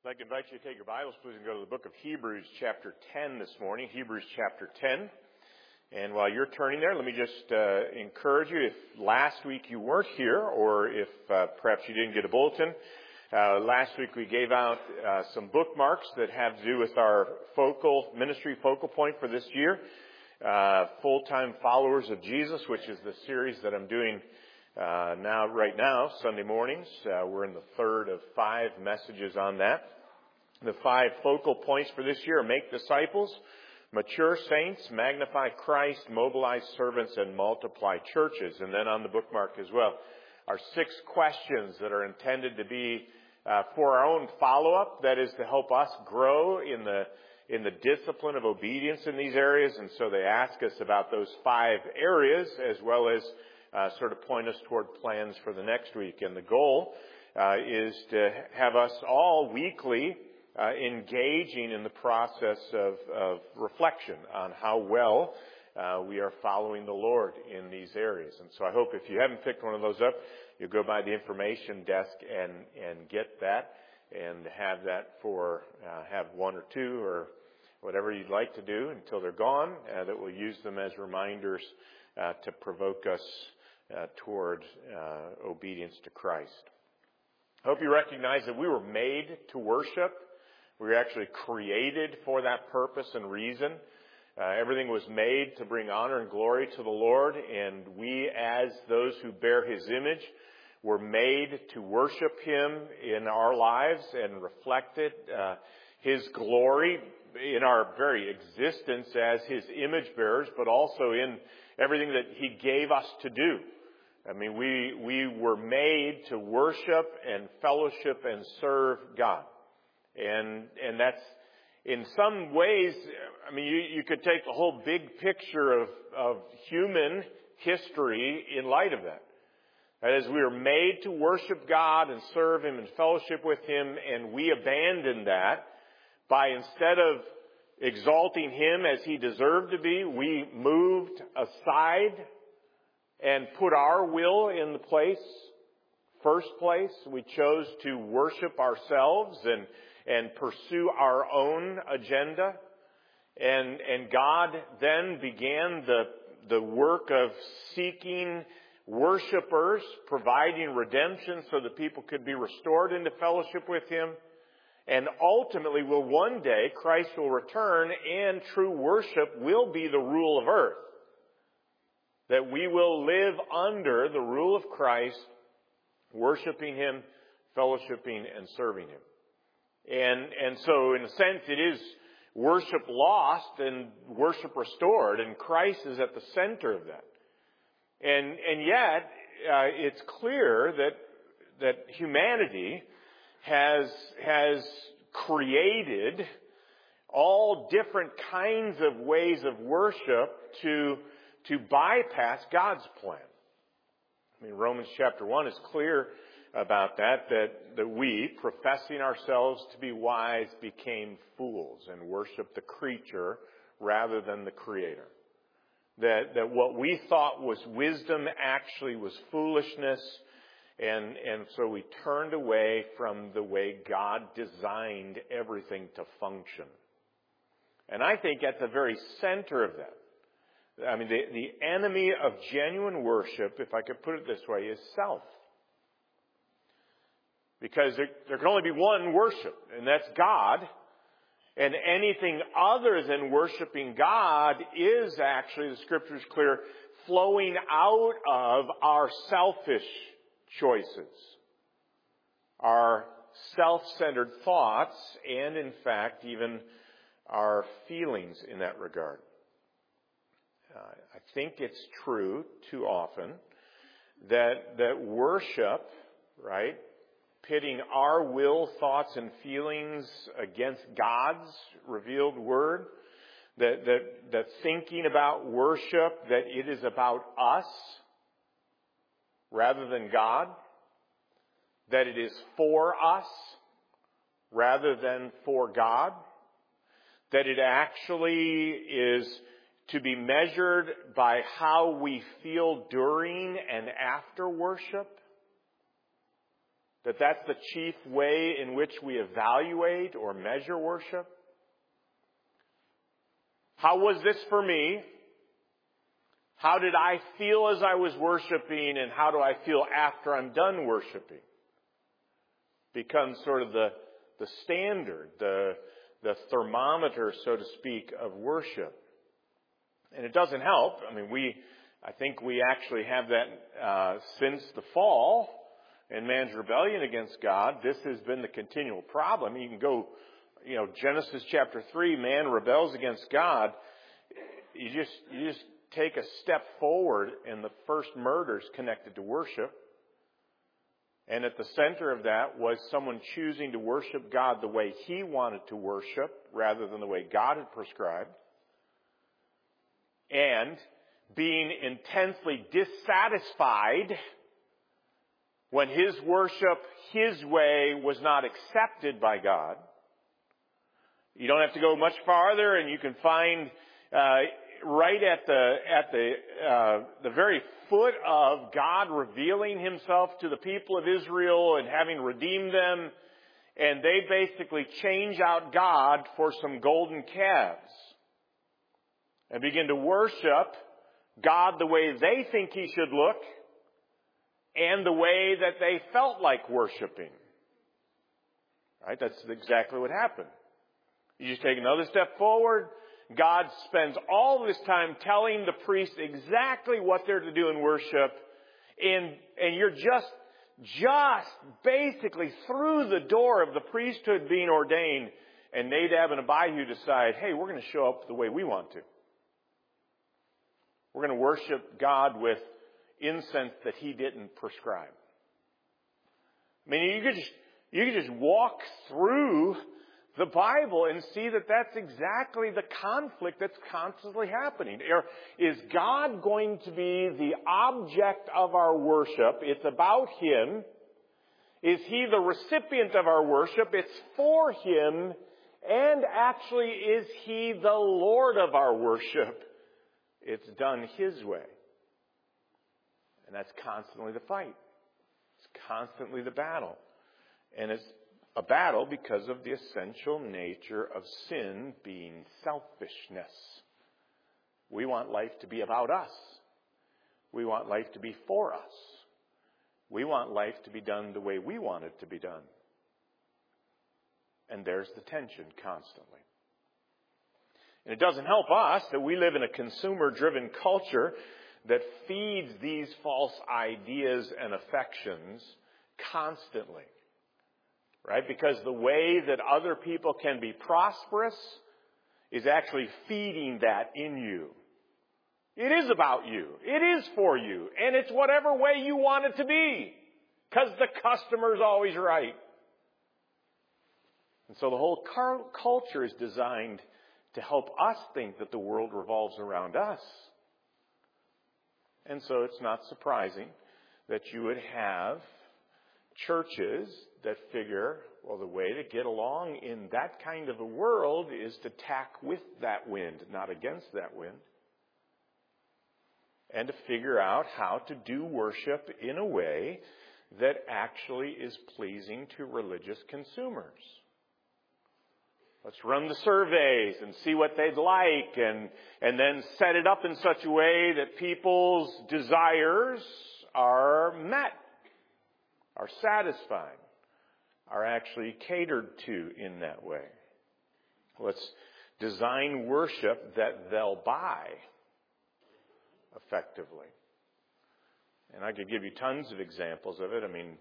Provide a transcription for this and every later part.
I'd like to invite you to take your Bibles, please, and go to the book of Hebrews chapter 10 this morning. Hebrews chapter 10. And while you're turning there, let me just encourage you, if last week you weren't here, or if perhaps you didn't get a bulletin, last week we gave out some bookmarks that have to do with our ministry focal point for this year, Full-Time Followers of Jesus, which is the series that I'm doing right now, Sunday mornings. We're in the third of 5 messages on that. The 5 focal points for this year are make disciples, mature saints, magnify Christ, mobilize servants, and multiply churches. And then on the bookmark as well are 6 questions that are intended to be for our own follow-up. That is to help us grow in the discipline of obedience in these areas. And so they ask us about those 5 areas as well as sort of point us toward plans for the next week. And the goal is to have us all weekly engaging in the process of reflection on how well we are following the Lord in these areas. And so I hope if you haven't picked one of those up, you'll go by the information desk and get that and have that have 1 or 2 or whatever you'd like to do until they're gone, that we'll use them as reminders to provoke us toward obedience to Christ. I hope you recognize that we were made to worship. We were actually created for that purpose and reason. Everything was made to bring honor and glory to the Lord, and we, as those who bear His image, were made to worship Him in our lives and reflect it, His glory in our very existence as His image bearers, but also in everything that He gave us to do. I mean, we were made to worship and fellowship and serve God. And that's, in some ways, I mean, you could take the whole big picture of human history in light of that. That is, we are made to worship God and serve Him and fellowship with Him, and we abandoned that by, instead of exalting Him as He deserved to be, we moved aside and put our will in the first place. We chose to worship ourselves and pursue our own agenda. And God then began the work of seeking worshipers, providing redemption so that people could be restored into fellowship with Him. And ultimately, one day, Christ will return and true worship will be the rule of earth. That we will live under the rule of Christ, worshiping Him, fellowshipping, and serving Him. And so, in a sense, it is worship lost and worship restored, and Christ is at the center of that. And yet, it's clear that humanity has created all different kinds of ways of worship to bypass God's plan. I mean, Romans chapter 1 is clear about that we, professing ourselves to be wise, became fools and worshiped the creature rather than the Creator. That what we thought was wisdom actually was foolishness, and so we turned away from the way God designed everything to function. And I think at the very center of that, I mean, the enemy of genuine worship, if I could put it this way, is self. Because there can only be one worship, and that's God. And anything other than worshiping God is actually, the Scripture is clear, flowing out of our selfish choices, our self-centered thoughts, and in fact, even our feelings in that regard. I think it's true too often that worship, right, pitting our will, thoughts, and feelings against God's revealed word, that thinking about worship, that it is about us rather than God, that it is for us rather than for God, that it actually is to be measured by how we feel during and after worship. That that's the chief way in which we evaluate or measure worship? How was this for me? How did I feel as I was worshiping, and how do I feel after I'm done worshiping? Becomes sort of the standard, the thermometer, so to speak, of worship. And it doesn't help. I mean, I think we actually have that since the fall and man's rebellion against God. This has been the continual problem. You can go, Genesis chapter 3, man rebels against God. You just take a step forward, and the first murders connected to worship. And at the center of that was someone choosing to worship God the way he wanted to worship rather than the way God had prescribed. And being intensely dissatisfied when his worship, his way, was not accepted by God. You don't have to go much farther, and you can find right at the very foot of God revealing himself to the people of Israel and having redeemed them, and they basically change out God for some golden calves and begin to worship God the way they think he should look and the way that they felt like worshiping. Right? That's exactly what happened. You just take another step forward. God spends all this time telling the priests exactly what they're to do in worship. And you're just basically through the door of the priesthood being ordained. And Nadab and Abihu decide, hey, we're going to show up the way we want to. We're going to worship God with incense that he didn't prescribe. I mean, you could just walk through the Bible and see that that's exactly the conflict that's constantly happening. Is God going to be the object of our worship? It's about him. Is he the recipient of our worship? It's for him. And actually, is he the Lord of our worship? It's done his way. And that's constantly the fight. It's constantly the battle. And it's a battle because of the essential nature of sin being selfishness. We want life to be about us. We want life to be for us. We want life to be done the way we want it to be done. And there's the tension constantly. And it doesn't help us that we live in a consumer-driven culture that feeds these false ideas and affections constantly. Right? Because the way that other people can be prosperous is actually feeding that in you. It is about you. It is for you. And it's whatever way you want it to be. Because the customer's always right. And so the whole culture is designed to help us think that the world revolves around us. And so it's not surprising that you would have churches that figure, well, the way to get along in that kind of a world is to tack with that wind, not against that wind. And to figure out how to do worship in a way that actually is pleasing to religious consumers. Let's run the surveys and see what they'd like and then set it up in such a way that people's desires are met, are satisfied, are actually catered to in that way. Let's design worship that they'll buy effectively. And I could give you tons of examples of it. I mean,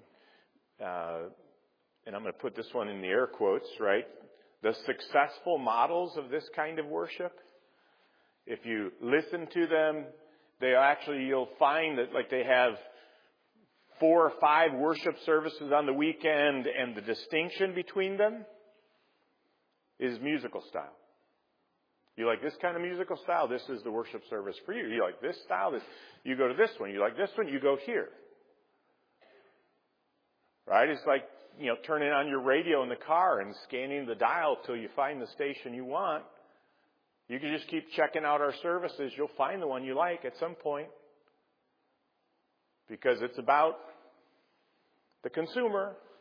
and I'm going to put this one in the air quotes, right? The successful models of this kind of worship, if you listen to them, you'll find that like they have 4 or 5 worship services on the weekend, and the distinction between them is musical style. You like this kind of musical style? This is the worship service for you. You like this style? You go to this one. You like this one? You go here. Right? It's like, turning on your radio in the car and scanning the dial till you find the station you want. You can just keep checking out our services. You'll find the one you like at some point. Because it's about the consumer.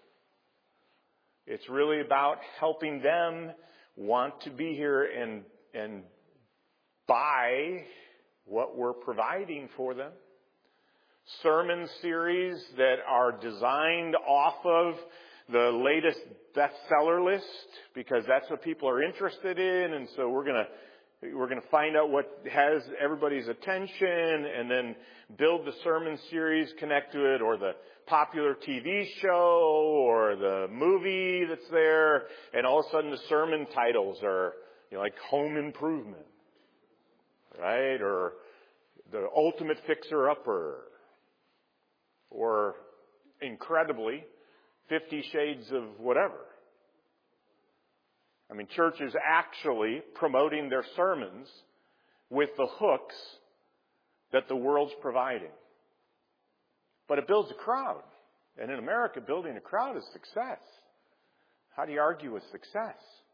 It's really about helping them want to be here and buy what we're providing for them. Sermon series that are designed off of the latest bestseller list because that's what people are interested in, and so we're going to find out what has everybody's attention and then build the sermon series, connect to it, or the popular TV show or the movie that's there, and all of a sudden the sermon titles are, like Home Improvement, right? Or The Ultimate Fixer-Upper, or incredibly, 50 Shades of whatever. I mean, churches actually promoting their sermons with the hooks that the world's providing. But it builds a crowd. And in America, building a crowd is success. How do you argue with success?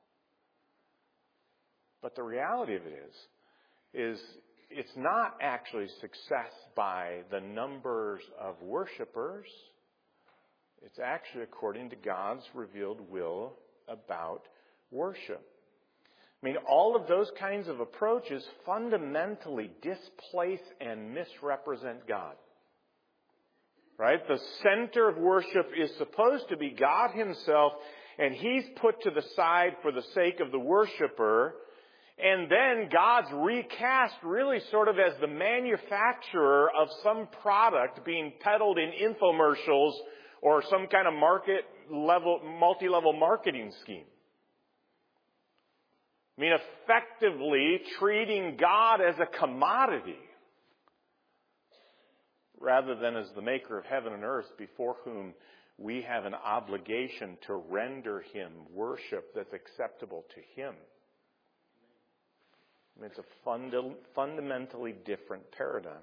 But the reality of it is it's not actually success by the numbers of worshipers. It's actually according to God's revealed will about worship. I mean, all of those kinds of approaches fundamentally displace and misrepresent God. Right? The center of worship is supposed to be God Himself, and He's put to the side for the sake of the worshiper. And then God's recast really sort of as the manufacturer of some product being peddled in infomercials or some kind of multi-level marketing scheme. I mean, effectively treating God as a commodity rather than as the maker of heaven and earth before whom we have an obligation to render Him worship that's acceptable to Him. I mean, it's a fundamentally different paradigm.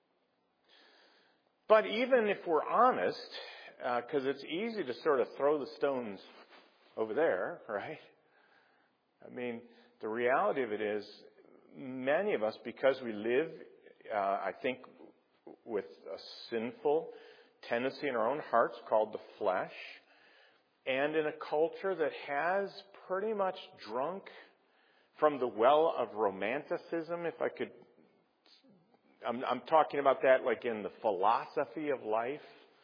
But even if we're honest, because it's easy to sort of throw the stones over there, right? I mean, the reality of it is, many of us, because we live, I think, with a sinful tendency in our own hearts called the flesh, and in a culture that has pretty much drunk from the well of romanticism, if I could, I'm talking about that like in the philosophy of life,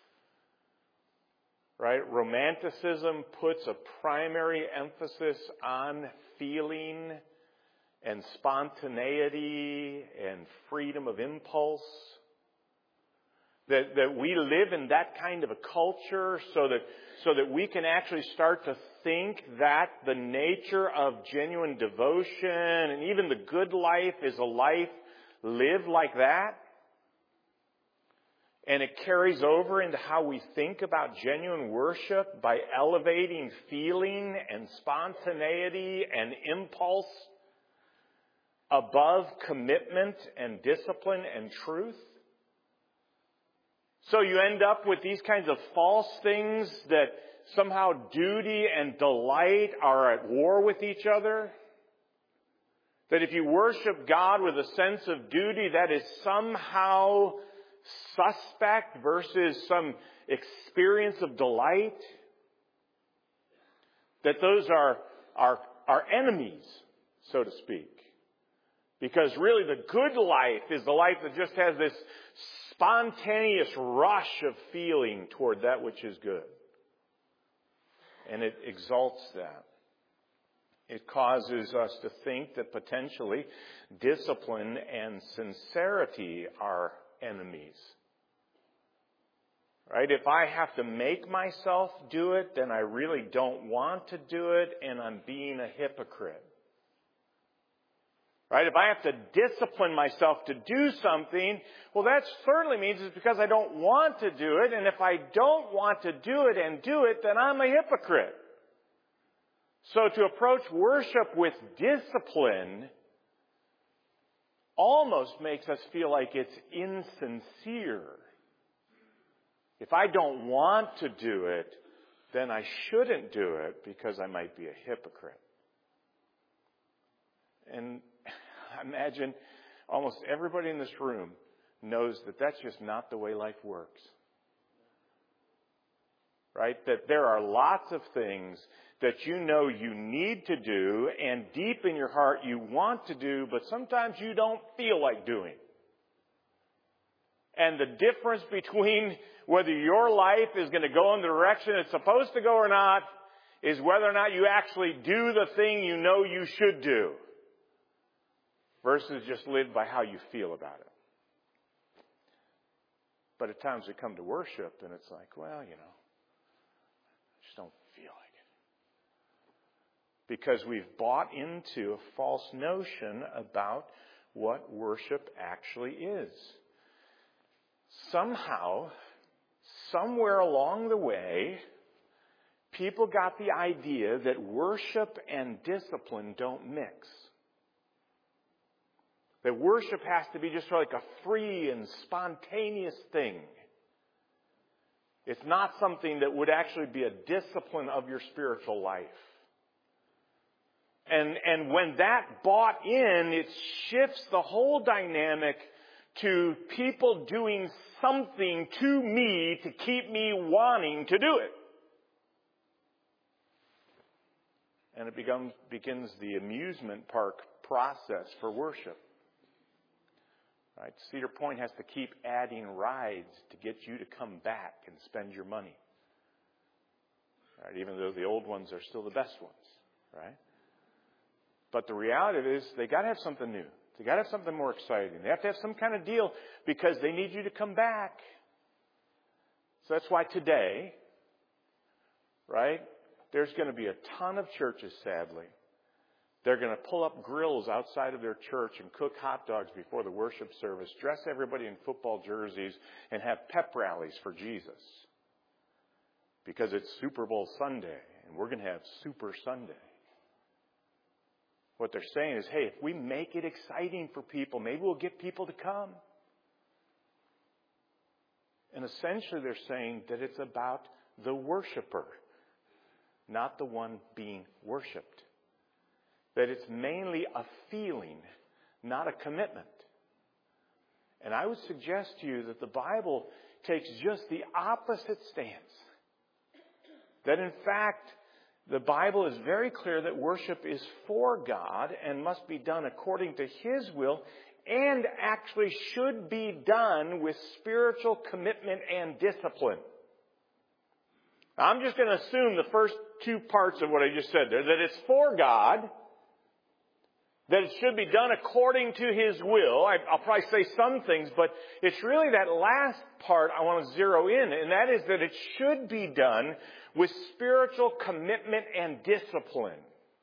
right? Romanticism puts a primary emphasis on feeling and spontaneity and freedom of impulse. That we live in that kind of a culture so that we can actually start to think that the nature of genuine devotion and even the good life is a life lived like that. And it carries over into how we think about genuine worship by elevating feeling and spontaneity and impulse above commitment and discipline and truth. So you end up with these kinds of false things that somehow duty and delight are at war with each other. That if you worship God with a sense of duty, that is somehow suspect versus some experience of delight. That those are enemies, so to speak. Because really the good life is the life that just has this spontaneous rush of feeling toward that which is good. And it exalts that. It causes us to think that potentially discipline and sincerity are enemies. Right? If I have to make myself do it, then I really don't want to do it, and I'm being a hypocrite. Right? If I have to discipline myself to do something, well, that certainly means it's because I don't want to do it. And if I don't want to do it and do it, then I'm a hypocrite. So to approach worship with discipline almost makes us feel like it's insincere. If I don't want to do it, then I shouldn't do it because I might be a hypocrite. And I imagine almost everybody in this room knows that that's just not the way life works. right? That there are lots of things that you know you need to do, and deep in your heart you want to do, but sometimes you don't feel like doing. And the difference between whether your life is going to go in the direction it's supposed to go or not is whether or not you actually do the thing you know you should do versus just live by how you feel about it. But at times we come to worship and it's like, well, I just don't feel like it. Because we've bought into a false notion about what worship actually is. Somehow, somewhere along the way, people got the idea that worship and discipline don't mix. That worship has to be just like a free and spontaneous thing. It's not something that would actually be a discipline of your spiritual life. And when that bought in, it shifts the whole dynamic to people doing something to me to keep me wanting to do it. And it begins the amusement park process for worship. Right? Cedar Point has to keep adding rides to get you to come back and spend your money. Right? Even though the old ones are still the best ones. Right? But the reality is they got to have something new. They got to have something more exciting. They have to have some kind of deal because they need you to come back. So that's why today, right, there's going to be a ton of churches, sadly. They're going to pull up grills outside of their church and cook hot dogs before the worship service, dress everybody in football jerseys, and have pep rallies for Jesus. Because it's Super Bowl Sunday, and we're going to have Super Sunday. What they're saying is, hey, if we make it exciting for people, maybe we'll get people to come. And essentially they're saying that it's about the worshiper, not the one being worshipped. That it's mainly a feeling, not a commitment. And I would suggest to you that the Bible takes just the opposite stance. That in fact, the Bible is very clear that worship is for God and must be done according to His will and actually should be done with spiritual commitment and discipline. Now, I'm just going to assume the first two parts of what I just said there, that it's for God, that it should be done according to His will. I'll probably say some things, but it's really that last part I want to zero in, and that is that it should be done with spiritual commitment and discipline.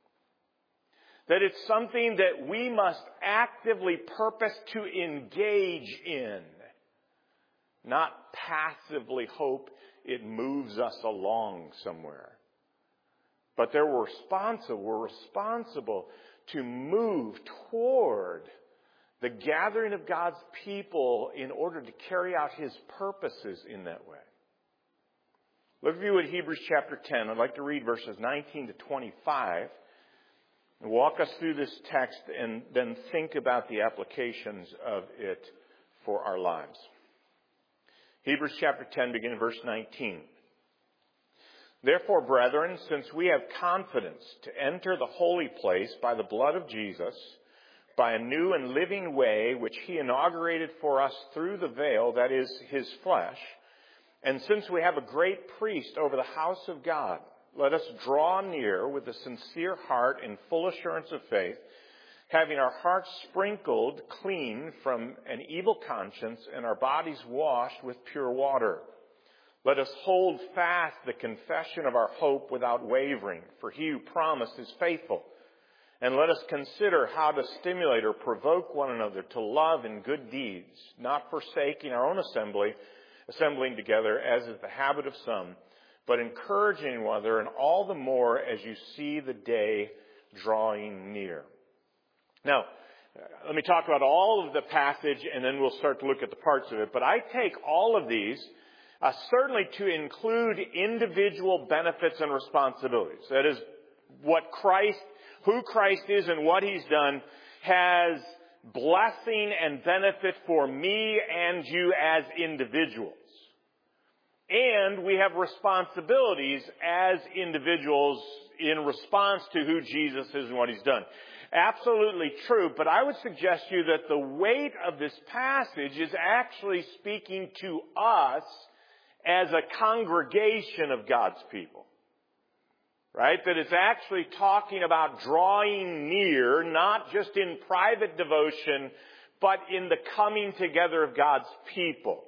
That it's something that we must actively purpose to engage in, not passively hope it moves us along somewhere. But we're responsible to move toward the gathering of God's people in order to carry out His purposes in that way. Look with you at Hebrews chapter 10. I'd like to read verses 19 to 25 and walk us through this text and then think about the applications of it for our lives. Hebrews chapter 10, beginning verse 19. Therefore, brethren, since we have confidence to enter the holy place by the blood of Jesus, by a new and living way which He inaugurated for us through the veil, that is, His flesh, and since we have a great priest over the house of God, let us draw near with a sincere heart in full assurance of faith, having our hearts sprinkled clean from an evil conscience and our bodies washed with pure water. Let us hold fast the confession of our hope without wavering, for He who promised is faithful. And let us consider how to stimulate or provoke one another to love and good deeds, not forsaking our own assembling together, as is the habit of some, but encouraging one another, and all the more as you see the day drawing near. Now, let me talk about all of the passage, and then we'll start to look at the parts of it. But I take all of these certainly to include individual benefits and responsibilities. That is, who Christ is and what He's done has blessing and benefit for me and you as individuals. And we have responsibilities as individuals in response to who Jesus is and what He's done. Absolutely true, but I would suggest to you that the weight of this passage is actually speaking to us as a congregation of God's people. Right? That it's actually talking about drawing near, not just in private devotion, but in the coming together of God's people.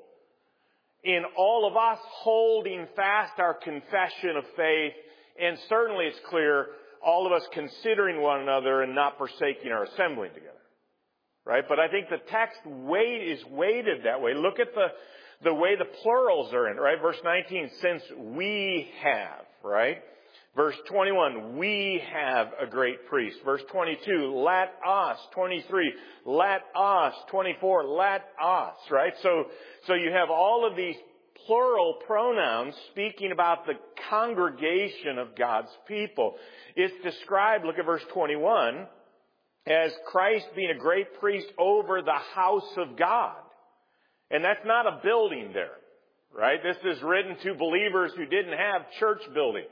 In all of us holding fast our confession of faith, and certainly it's clear, all of us considering one another and not forsaking our assembling together. Right? But I think the text is weighted that way. Look at the way the plurals are in, right? Verse 19, since we have, right? Verse 21, we have a great priest. Verse 22, let us. 23, let us. 24, let us, right? So you have all of these plural pronouns speaking about the congregation of God's people. It's described, look at verse 21, as Christ being a great priest over the house of God. And that's not a building there, right? This is written to believers who didn't have church buildings.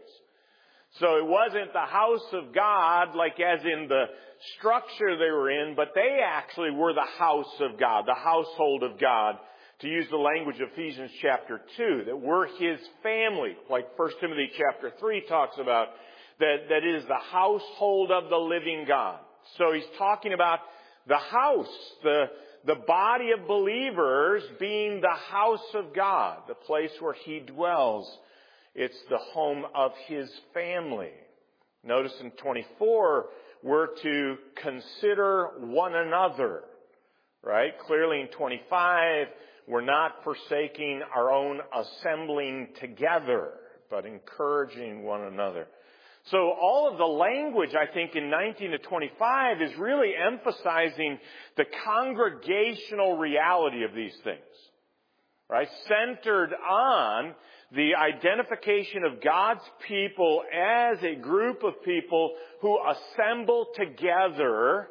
So it wasn't the house of God like as in the structure they were in, but they actually were the house of God, the household of God, to use the language of Ephesians chapter 2, that we're His family, like 1 Timothy chapter 3 talks about, that is the household of the living God. So he's talking about the house, the body of believers being the house of God, the place where He dwells. It's the home of His family. Notice in 24, we're to consider one another, right? Clearly in 25, we're not forsaking our own assembling together, but encouraging one another. So all of the language, I think, in 19 to 25 is really emphasizing the congregational reality of these things, right? Centered on the identification of God's people as a group of people who assemble together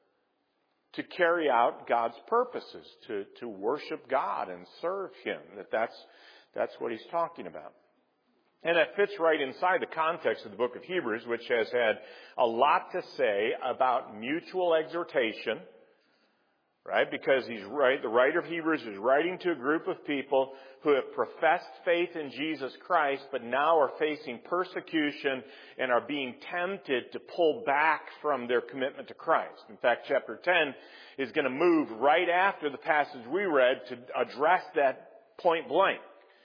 to carry out God's purposes, to worship God and serve Him. That's what he's talking about. And that fits right inside the context of the book of Hebrews, which has had a lot to say about mutual exhortation, right? Because the writer of Hebrews is writing to a group of people who have professed faith in Jesus Christ, but now are facing persecution and are being tempted to pull back from their commitment to Christ. In fact, chapter 10 is going to move right after the passage we read to address that point blank.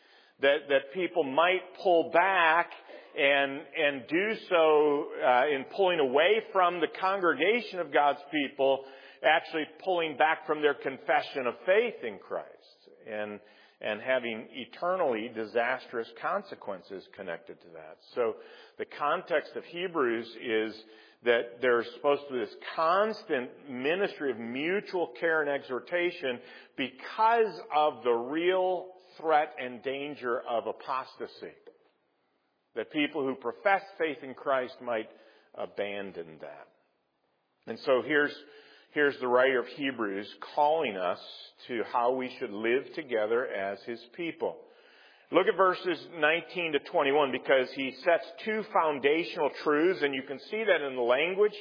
That people might pull back and do so in pulling away from the congregation of God's people, actually pulling back from their confession of faith in Christ and having eternally disastrous consequences connected to that. So the context of Hebrews is that there's supposed to be this constant ministry of mutual care and exhortation because of the real threat and danger of apostasy. That people who profess faith in Christ might abandon that. And so here's the writer of Hebrews calling us to how we should live together as His people. Look at verses 19 to 21 because he sets two foundational truths, and you can see that in the language.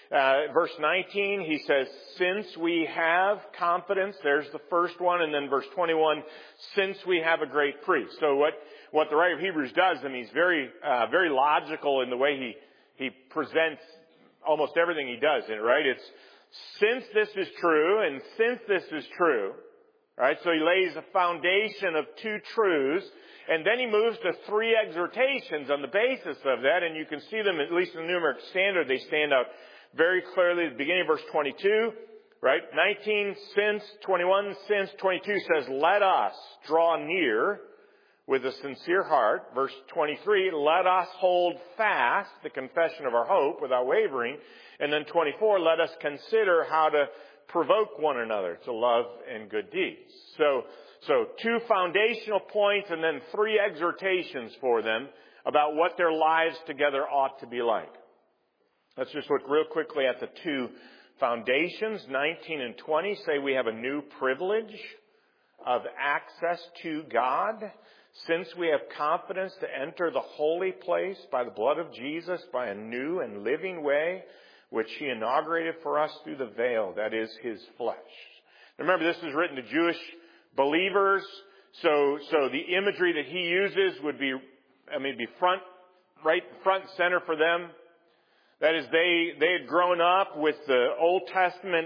Verse 19, he says, since we have confidence, there's the first one, and then verse 21, since we have a great priest. So what the writer of Hebrews does, I mean, he's very logical in the way he presents almost everything he does in it, right? It's since this is true, and since this is true, right? So he lays a foundation of two truths, and then he moves to three exhortations on the basis of that, and you can see them, at least in the Numeric Standard, they stand out very clearly at the beginning of verse 22, right? 19, since, 21, since, 22 says, let us draw near with a sincere heart. Verse 23, let us hold fast the confession of our hope without wavering. And then 24, let us consider how to provoke one another to love and good deeds. So two foundational points and then three exhortations for them about what their lives together ought to be like. Let's just look real quickly at the two foundations. 19 and 20 say we have a new privilege of access to God. since we have confidence to enter the holy place by the blood of Jesus, by a new and living way, which He inaugurated for us through the veil, that is His flesh. Remember, this is written to Jewish believers, so the imagery that He uses would be front and center for them. That is, they had grown up with the Old Testament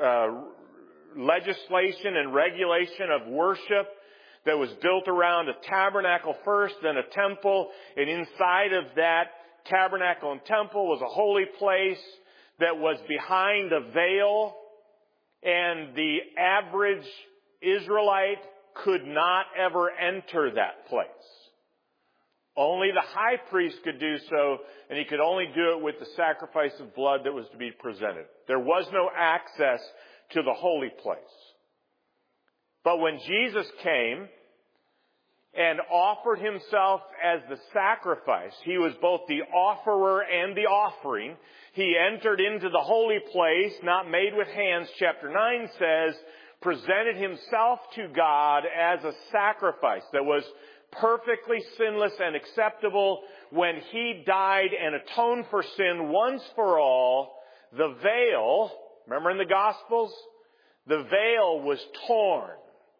legislation and regulation of worship that was built around a tabernacle first, then a temple, and inside of that tabernacle and temple was a holy place that was behind a veil, and the average Israelite could not ever enter that place. Only the high priest could do so, and he could only do it with the sacrifice of blood that was to be presented. There was no access to the holy place. But when Jesus came and offered Himself as the sacrifice, He was both the offerer and the offering. He entered into the holy place, not made with hands, chapter 9 says, presented Himself to God as a sacrifice that was perfectly sinless and acceptable. When He died and atoned for sin once for all, the veil, remember in the Gospels, the veil was torn.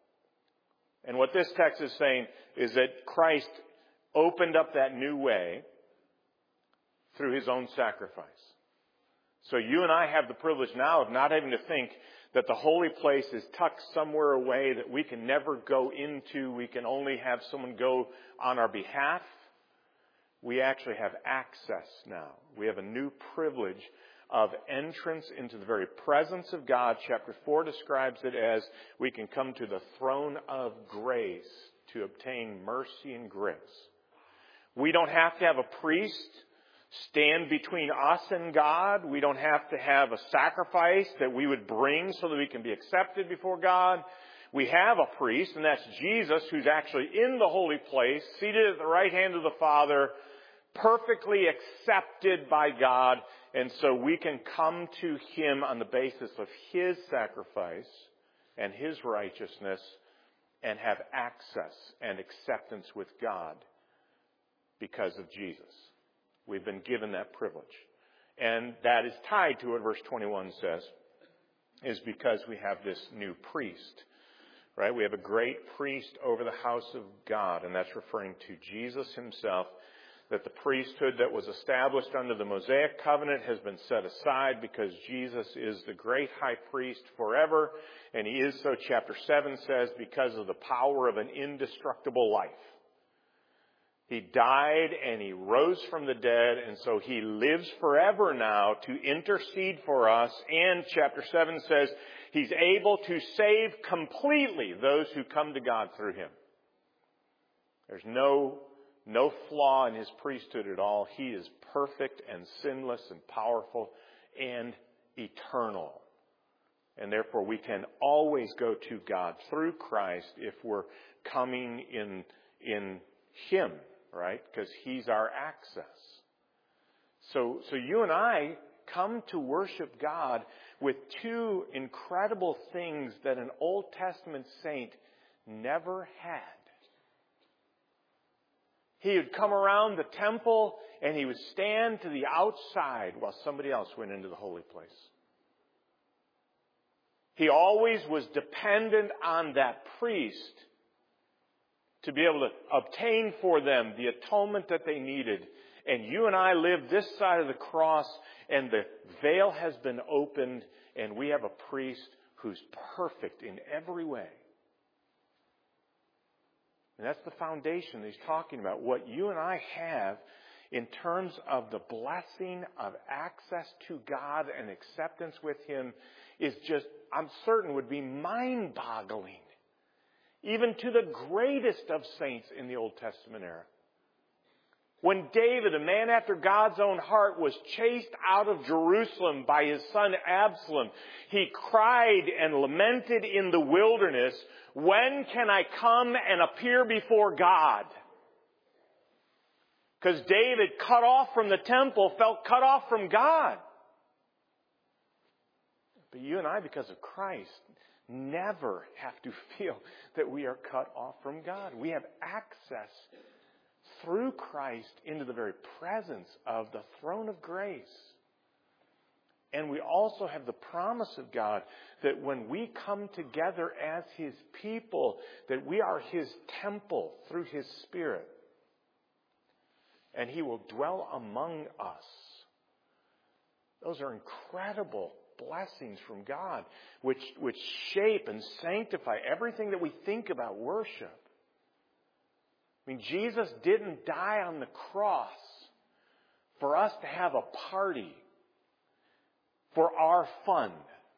And what this text is saying is that Christ opened up that new way through His own sacrifice. So you and I have the privilege now of not having to think that the holy place is tucked somewhere away that we can never go into. We can only have someone go on our behalf. We actually have access now. We have a new privilege of entrance into the very presence of God. Chapter 4 describes it as we can come to the throne of grace to obtain mercy and grace. We don't have to have a priest stand between us and God. We don't have to have a sacrifice that we would bring so that we can be accepted before God. We have a priest, and that's Jesus, who's actually in the holy place, seated at the right hand of the Father, perfectly accepted by God. And so we can come to Him on the basis of His sacrifice and His righteousness and have access and acceptance with God because of Jesus. We've been given that privilege. And that is tied to what verse 21 says, is because we have this new priest. Right? We have a great priest over the house of God, and that's referring to Jesus Himself, that the priesthood that was established under the Mosaic covenant has been set aside because Jesus is the great high priest forever, and He is so, chapter 7 says, because of the power of an indestructible life. He died and He rose from the dead, and so He lives forever now to intercede for us. And chapter 7 says He's able to save completely those who come to God through Him. There's no flaw in His priesthood at all. He is perfect and sinless and powerful and eternal. And therefore we can always go to God through Christ if we're coming in Him. Right? Because He's our access. So you and I come to worship God with two incredible things that an Old Testament saint never had. He would come around the temple and he would stand to the outside while somebody else went into the holy place. He always was dependent on that priest to be able to obtain for them the atonement that they needed. And you and I live this side of the cross, and the veil has been opened, and we have a priest who's perfect in every way. And that's the foundation that he's talking about. What you and I have in terms of the blessing of access to God and acceptance with Him is just, I'm certain, would be mind-boggling. Even to the greatest of saints in the Old Testament era. When David, a man after God's own heart, was chased out of Jerusalem by his son Absalom, he cried and lamented in the wilderness, "When can I come and appear before God?" Because David, cut off from the temple, felt cut off from God. But you and I, because of Christ, never have to feel that we are cut off from God. We have access through Christ into the very presence of the throne of grace. And we also have the promise of God that when we come together as His people, that we are His temple through His Spirit. And He will dwell among us. Those are incredible blessings from God, which shape and sanctify everything that we think about worship. I mean, Jesus didn't die on the cross for us to have a party for our fun.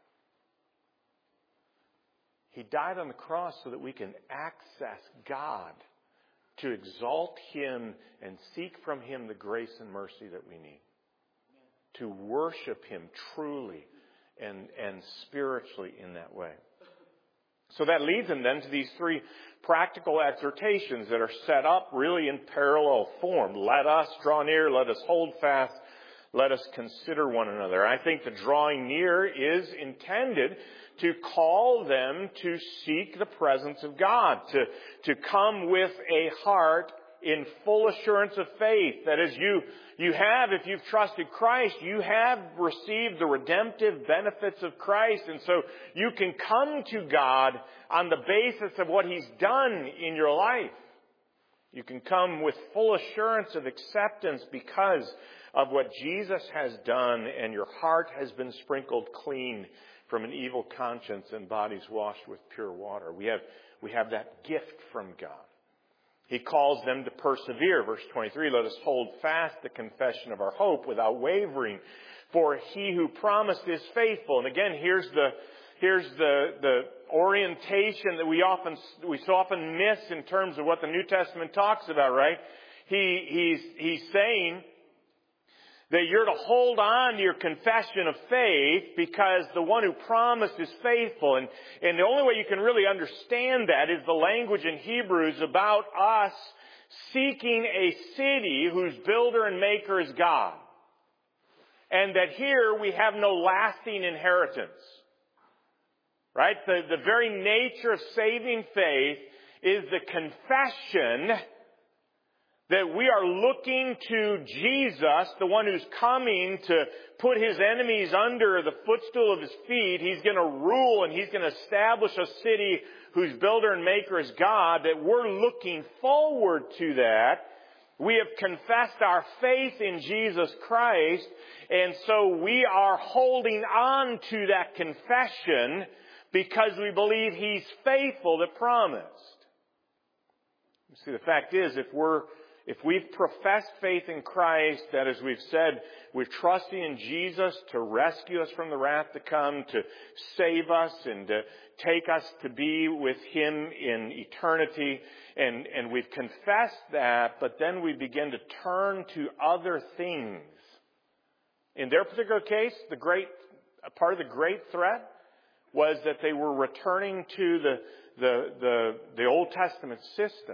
He died on the cross so that we can access God, to exalt Him and seek from Him the grace and mercy that we need, to worship Him truly and spiritually in that way. So that leads them then to these three practical exhortations that are set up really in parallel form. Let us draw near, let us hold fast, let us consider one another. I think the drawing near is intended to call them to seek the presence of God, to come with a heart in full assurance of faith. That is, you have, if you've trusted Christ, you have received the redemptive benefits of Christ. And so you can come to God on the basis of what He's done in your life. You can come with full assurance of acceptance because of what Jesus has done, and your heart has been sprinkled clean from an evil conscience and bodies washed with pure water. We have that gift from God. He calls them to persevere. Verse 23, let us hold fast the confession of our hope without wavering, for He who promised is faithful. And again, here's the orientation that we so often miss in terms of what the New Testament talks about, right? He's saying that you're to hold on to your confession of faith because the one who promised is faithful. And the only way you can really understand that is the language in Hebrews about us seeking a city whose builder and maker is God. And that here we have no lasting inheritance. Right? The very nature of saving faith is the confession that we are looking to Jesus, the one who's coming to put His enemies under the footstool of His feet. He's going to rule and He's going to establish a city whose builder and maker is God, that we're looking forward to that. We have confessed our faith in Jesus Christ, and so we are holding on to that confession because we believe He's faithful that promised. You see, the fact is, if we've professed faith in Christ, that as we've said, we're trusting in Jesus to rescue us from the wrath to come, to save us and to take us to be with Him in eternity. And we've confessed that, but then we begin to turn to other things. In their particular case, part of the great threat was that they were returning to the Old Testament system.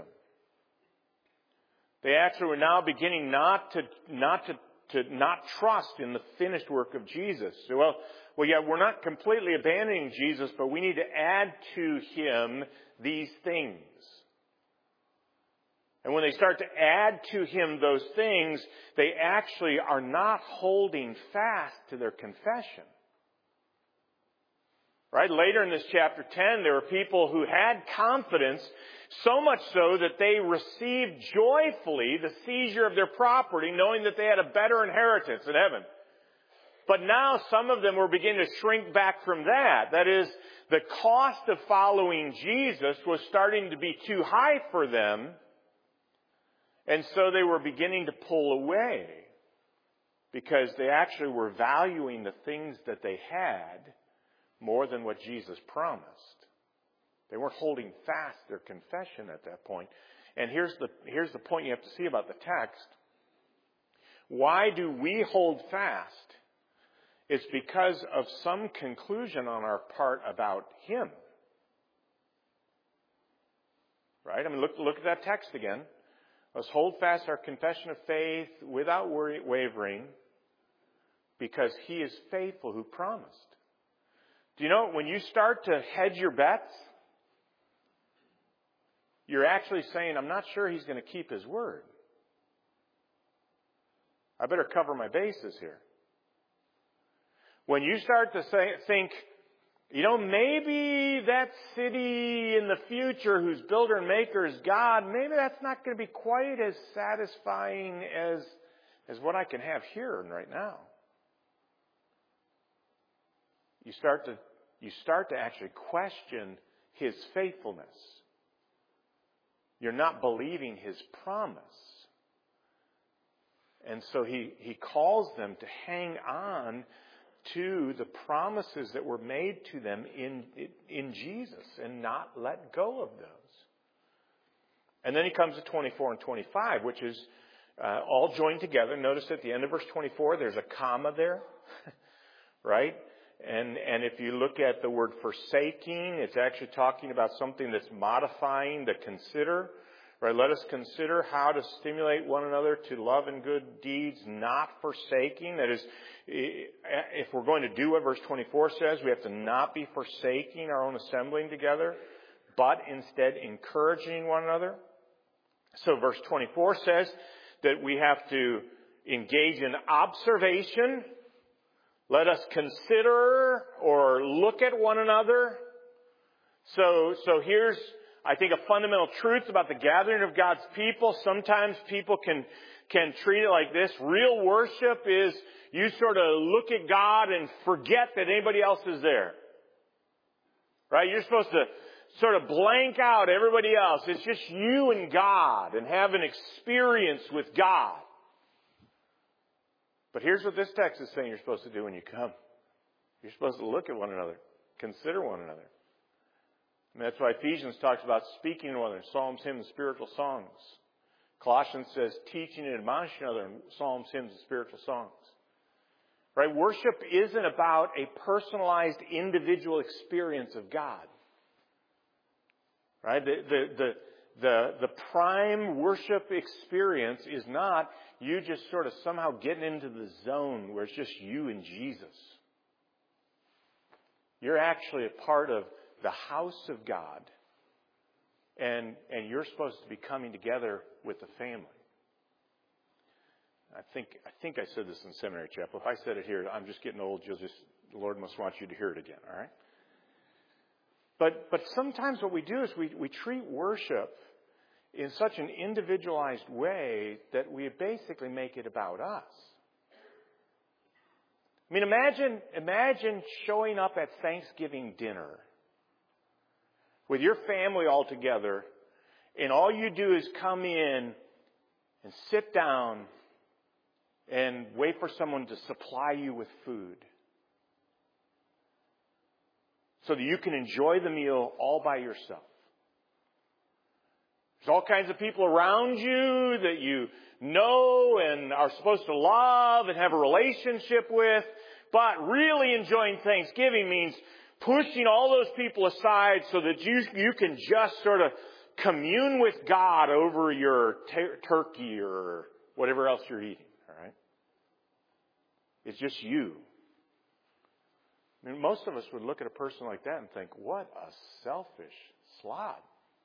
They actually were now beginning not to trust in the finished work of Jesus. So, well, yeah, we're not completely abandoning Jesus, but we need to add to Him these things. And when they start to add to Him those things, they actually are not holding fast to their confession. Right? Later in this chapter 10, there were people who had confidence, so much so that they received joyfully the seizure of their property, knowing that they had a better inheritance in heaven. But now some of them were beginning to shrink back from that. That is, the cost of following Jesus was starting to be too high for them. And so they were beginning to pull away because they actually were valuing the things that they had more than what Jesus promised. They weren't holding fast their confession at that point. And here's the point you have to see about the text. Why do we hold fast? It's because of some conclusion on our part about Him. Right? I mean, look at that text again. Let's hold fast our confession of faith without wavering, because He is faithful who promised. Do you know, when you start to hedge your bets, you're actually saying, I'm not sure he's going to keep his word. I better cover my bases here. When you start to think, you know, maybe that city in the future whose builder and maker is God, maybe that's not going to be quite as satisfying as what I can have here and right now. You start to actually question His faithfulness. You're not believing His promise. And so He calls them to hang on to the promises that were made to them in Jesus and not let go of those. And then He comes to 24 and 25, which is all joined together. Notice at the end of verse 24, there's a comma there, right? And if you look at the word forsaking, it's actually talking about something that's modifying the consider. Right? Let us consider how to stimulate one another to love and good deeds, not forsaking. That is, if we're going to do what verse 24 says, we have to not be forsaking our own assembling together, but instead encouraging one another. So verse 24 says that we have to engage in observation. Let us consider or look at one another. So here's, I think, a fundamental truth about the gathering of God's people. Sometimes people can treat it like this. Real worship is you sort of look at God and forget that anybody else is there. Right? You're supposed to sort of blank out everybody else. It's just you and God and have an experience with God. But here's what this text is saying you're supposed to do when you come. You're supposed to look at one another. Consider one another. And that's why Ephesians talks about speaking to one another. Psalms, hymns, spiritual songs. Colossians says teaching and admonishing one another. Psalms, hymns, and spiritual songs. Right? Worship isn't about a personalized individual experience of God. Right? The prime worship experience is not you just sort of somehow getting into the zone where it's just you and Jesus. You're actually a part of the house of God. And you're supposed to be coming together with the family. I think I said this in seminary chapel. If I said it here, I'm just getting old. The Lord must want you to hear it again, all right? But sometimes what we do is we treat worship in such an individualized way that we basically make it about us. I mean, imagine showing up at Thanksgiving dinner with your family all together, and all you do is come in and sit down and wait for someone to supply you with food so that you can enjoy the meal all by yourself. There's all kinds of people around you that you know and are supposed to love and have a relationship with, but really enjoying Thanksgiving means pushing all those people aside so that you can just sort of commune with God over your turkey or whatever else you're eating. All right? It's just you. I mean, most of us would look at a person like that and think, what a selfish slob.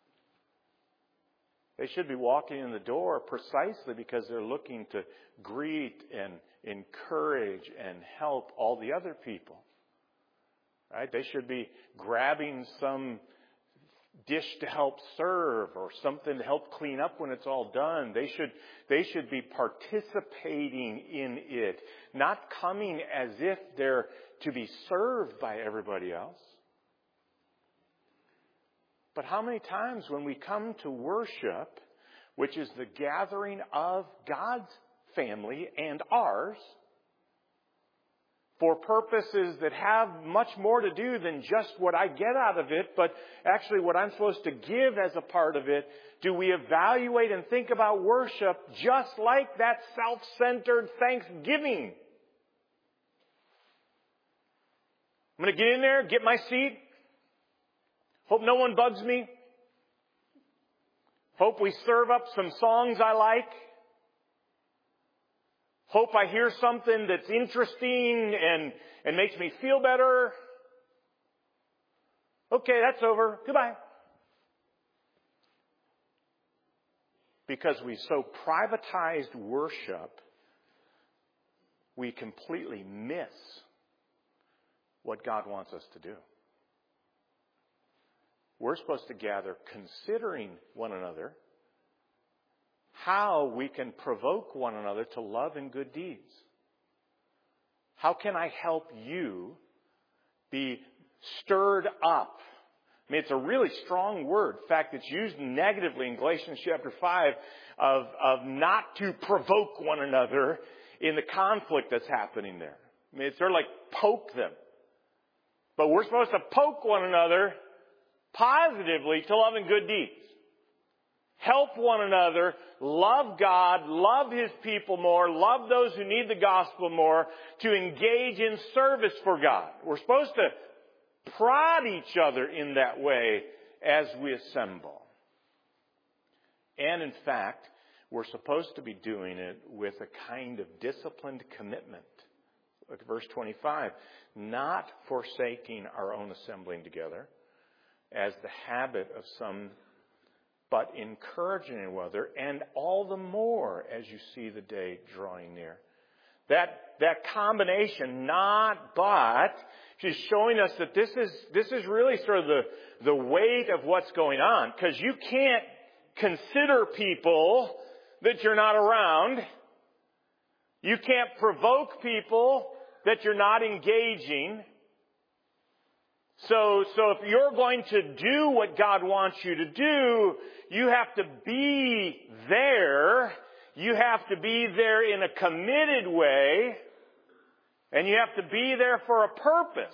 They should be walking in the door precisely because they're looking to greet and encourage and help all the other people. Right? They should be grabbing some dish to help serve or something to help clean up when it's all done. They should be participating in it, not coming as if they're to be served by everybody else. But how many times when we come to worship, which is the gathering of God's family and ours, for purposes that have much more to do than just what I get out of it, but actually what I'm supposed to give as a part of it, do we evaluate and think about worship just like that self-centered Thanksgiving? I'm going to get in there, get my seat. Hope no one bugs me. Hope we serve up some songs I like. Hope I hear something that's interesting and makes me feel better. Okay, that's over. Goodbye. Because we so privatized worship, we completely miss what God wants us to do. We're supposed to gather considering one another, how we can provoke one another to love and good deeds. How can I help you be stirred up? I mean, it's a really strong word. In fact, it's used negatively in Galatians chapter 5 of not to provoke one another in the conflict that's happening there. I mean, it's sort of like poke them. But we're supposed to poke one another positively to love and good deeds. Help one another, love God, love His people more, love those who need the gospel more, to engage in service for God. We're supposed to prod each other in that way as we assemble. And in fact, we're supposed to be doing it with a kind of disciplined commitment. Look at verse 25. Not forsaking our own assembling together, as the habit of some, but encouraging one another, and all the more as you see the day drawing near. That combination, not but, is showing us that this is really sort of the weight of what's going on. Because you can't consider people that you're not around. You can't provoke people that you're not engaging. So if you're going to do what God wants you to do, you have to be there. You have to be there in a committed way. And you have to be there for a purpose.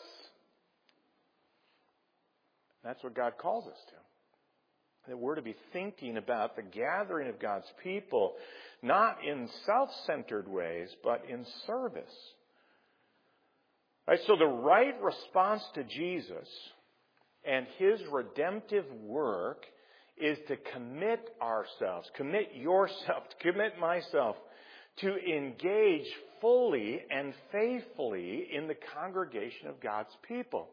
That's what God calls us to. That we're to be thinking about the gathering of God's people, not in self-centered ways, but in service. Right, so the right response to Jesus and His redemptive work is to commit ourselves, commit yourself, commit myself to engage fully and faithfully in the congregation of God's people.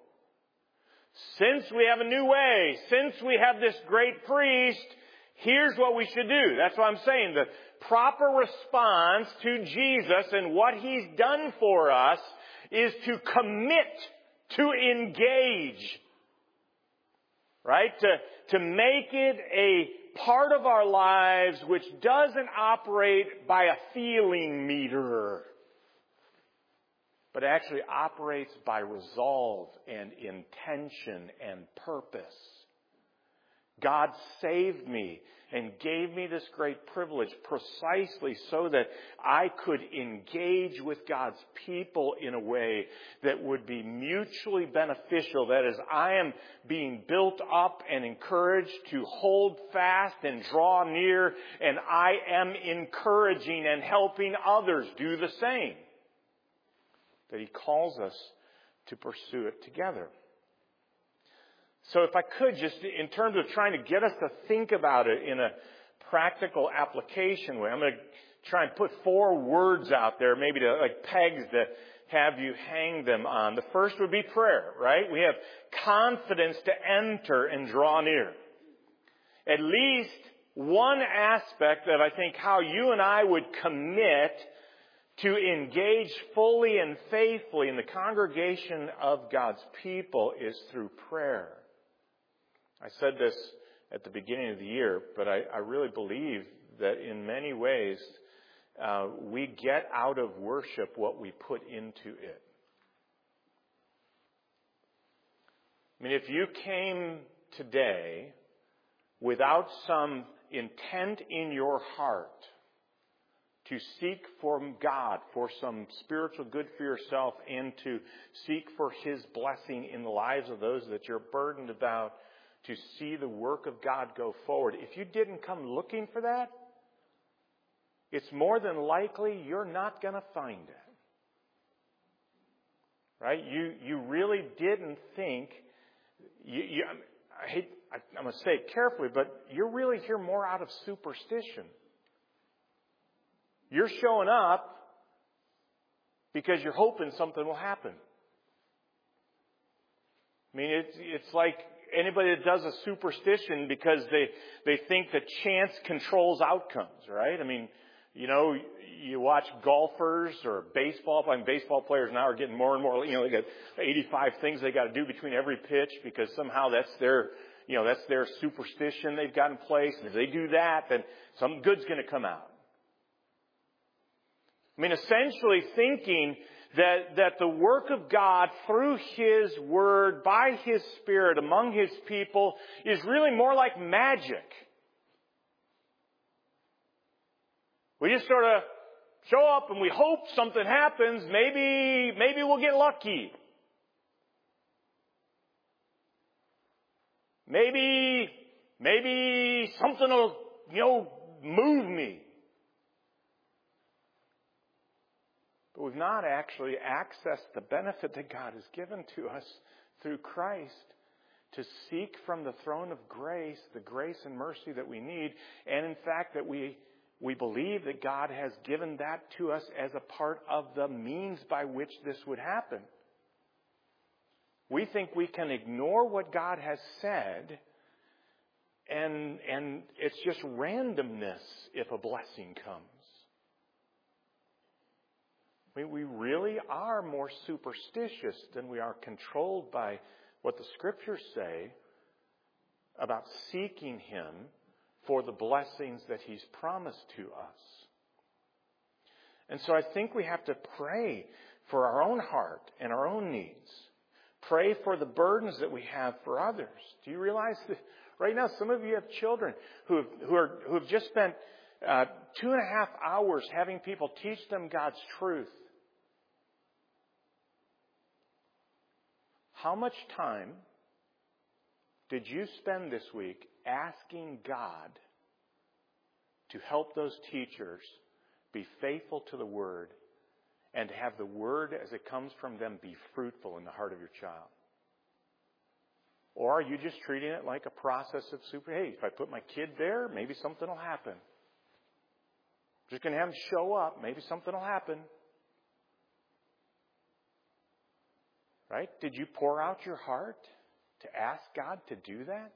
Since we have a new way, since we have this great priest, here's what we should do. That's what I'm saying. The proper response to Jesus and what He's done for us is to commit, to engage. Right? To make it a part of our lives which doesn't operate by a feeling meter, but actually operates by resolve and intention and purpose. God saved me and gave me this great privilege precisely so that I could engage with God's people in a way that would be mutually beneficial. That is, I am being built up and encouraged to hold fast and draw near, and I am encouraging and helping others do the same. That He calls us to pursue it together. So if I could, just in terms of trying to get us to think about it in a practical application way, I'm going to try and put 4 words out there, maybe to like pegs to have you hang them on. The first would be prayer, right? We have confidence to enter and draw near. At least one aspect of, I think, how you and I would commit to engage fully and faithfully in the congregation of God's people is through prayer. I said this at the beginning of the year, but I really believe that in many ways we get out of worship what we put into it. I mean, if you came today without some intent in your heart to seek from God for some spiritual good for yourself and to seek for His blessing in the lives of those that you're burdened about, to see the work of God go forward. If you didn't come looking for that, it's more than likely you're not going to find it. Right? You really didn't think, I'm going to say it carefully, but you're really here more out of superstition. You're showing up because you're hoping something will happen. I mean, it's like anybody that does a superstition because they think that chance controls outcomes, right? I mean, you know, you watch golfers or baseball players now are getting more and more, you know, they got 85 things they got to do between every pitch because somehow that's their superstition they've got in place. And if they do that, then something good's going to come out. I mean, essentially thinking that the work of God through His Word, by His Spirit, among His people, is really more like magic. We just sort of show up and we hope something happens. Maybe we'll get lucky. Maybe something will, you know, move me. But we've not actually accessed the benefit that God has given to us through Christ to seek from the throne of grace the grace and mercy that we need. And in fact, that we believe that God has given that to us as a part of the means by which this would happen. We think we can ignore what God has said, and it's just randomness if a blessing comes. I mean, we really are more superstitious than we are controlled by what the Scriptures say about seeking Him for the blessings that He's promised to us. And so I think we have to pray for our own heart and our own needs. Pray for the burdens that we have for others. Do you realize that right now some of you have children who have just spent 2.5 hours having people teach them God's truth? How much time did you spend this week asking God to help those teachers be faithful to the Word and to have the Word as it comes from them be fruitful in the heart of your child? Or are you just treating it like a process of hey, if I put my kid there, maybe something will happen. I'm just going to have them show up, maybe something will happen. Right? Did you pour out your heart to ask God to do that?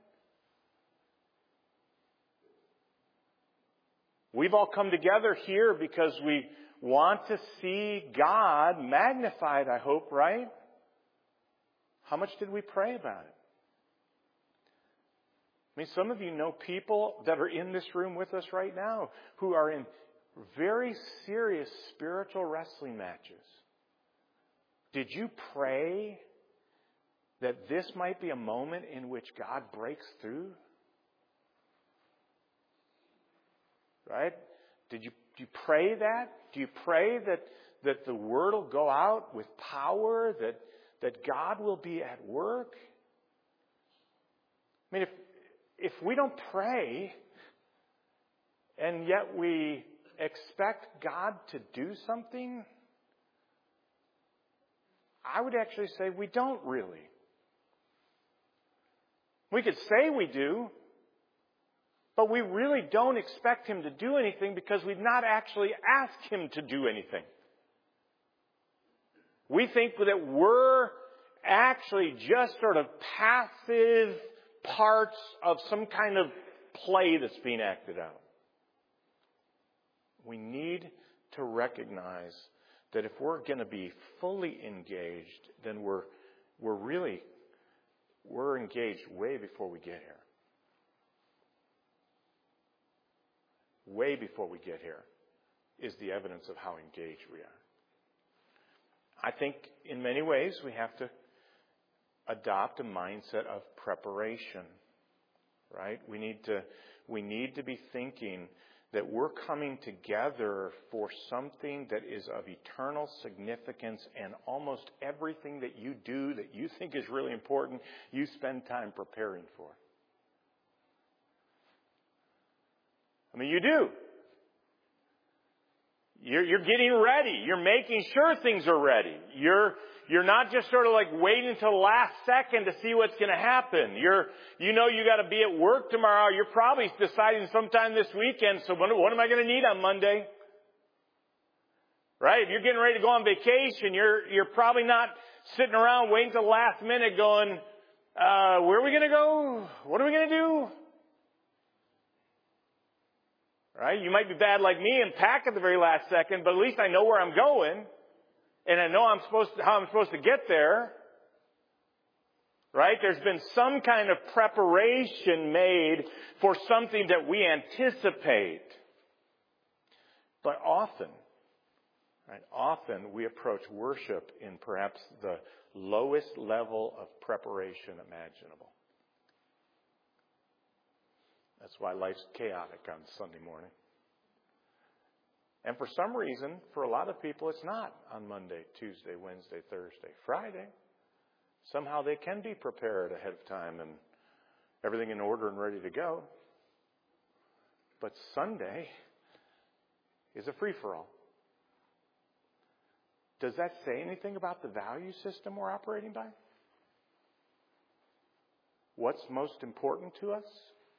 We've all come together here because we want to see God magnified, I hope, right? How much did we pray about it? I mean, some of you know people that are in this room with us right now who are in very serious spiritual wrestling matches. Did you pray that this might be a moment in which God breaks through? Right? Do you pray that? Do you pray that the Word will go out with power, that God will be at work? I mean, if we don't pray and yet we expect God to do something, I would actually say we don't really. We could say we do, but we really don't expect Him to do anything because we've not actually asked Him to do anything. We think that we're actually just sort of passive parts of some kind of play that's being acted out. We need to recognize that if we're going to be fully engaged, then we're engaged way before we get here. Way before we get here is the evidence of how engaged we are. I think in many ways we have to adopt a mindset of preparation, right? We need to be thinking that we're coming together for something that is of eternal significance, and almost everything that you do that you think is really important, you spend time preparing for. I mean, you do. You're getting ready. You're making sure things are ready. You're not just sort of like waiting until the last second to see what's going to happen. You know you got to be at work tomorrow. You're probably deciding sometime this weekend, so what am I going to need on Monday? Right? If you're getting ready to go on vacation, you're probably not sitting around waiting till the last minute going, Where are we going to go? What are we going to do? Right? You might be bad like me and pack at the very last second, but at least I know where I'm going. And I know how I'm supposed to get there. Right? There's been some kind of preparation made for something that we anticipate. But often we approach worship in perhaps the lowest level of preparation imaginable. That's why life's chaotic on Sunday morning. And for some reason, for a lot of people, it's not on Monday, Tuesday, Wednesday, Thursday, Friday. Somehow they can be prepared ahead of time and everything in order and ready to go. But Sunday is a free-for-all. Does that say anything about the value system we're operating by? What's most important to us?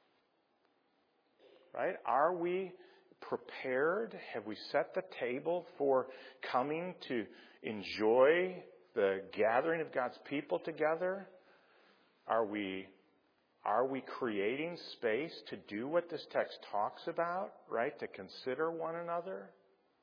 Right? Are we prepared? Have we set the table for coming to enjoy the gathering of God's people together? Are we creating space to do what this text talks about, right? To consider one another,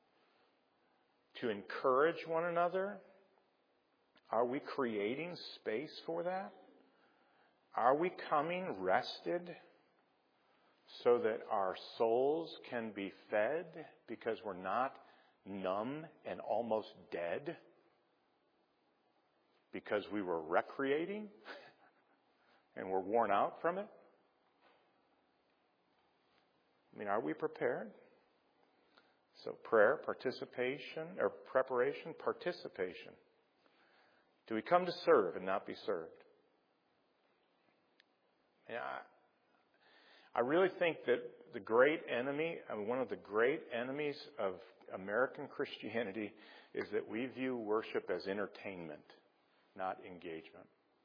to encourage one another? Are we creating space for that? Are we coming rested so that our souls can be fed because we're not numb and almost dead because we were recreating and we're worn out from it? I mean, are we prepared? So prayer, participation, or preparation, participation. Do we come to serve and not be served? Yeah, I really think that the great enemy, one of the great enemies of American Christianity is that we view worship as entertainment, not engagement.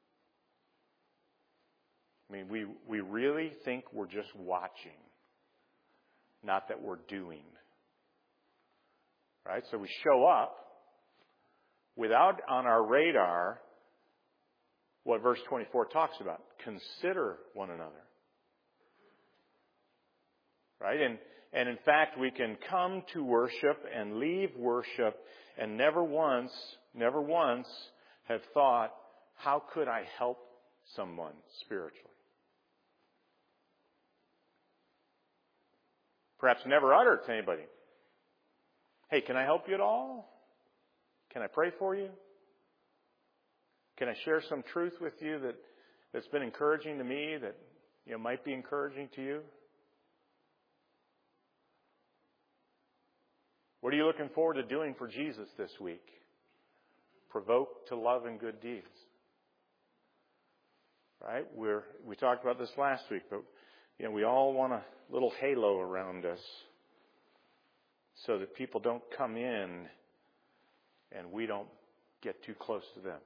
I mean, we really think we're just watching, not that we're doing. Right? So we show up without on our radar what verse 24 talks about. Consider one another. Right? And in fact, we can come to worship and leave worship and never once have thought, how could I help someone spiritually? Perhaps never uttered to anybody, hey, can I help you at all? Can I pray for you? Can I share some truth with you that's been encouraging to me that might be encouraging to you? What are you looking forward to doing for Jesus this week? Provoke to love and good deeds. Right? We talked about this last week, but we all want a little halo around us so that people don't come in and we don't get too close to them.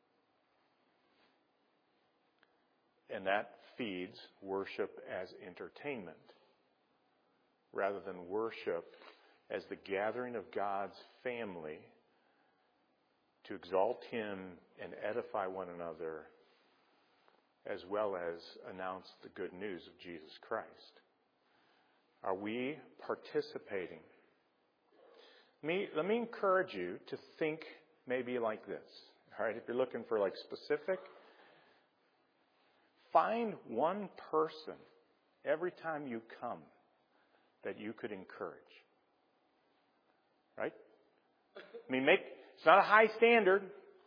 And that feeds worship as entertainment rather than worship as the gathering of God's family to exalt Him and edify one another, as well as announce the good news of Jesus Christ. Are we participating? Let me encourage you to think maybe like this. All right, if you're looking for specific, find one person every time you come that you could encourage. Right? I mean, it's not a high standard.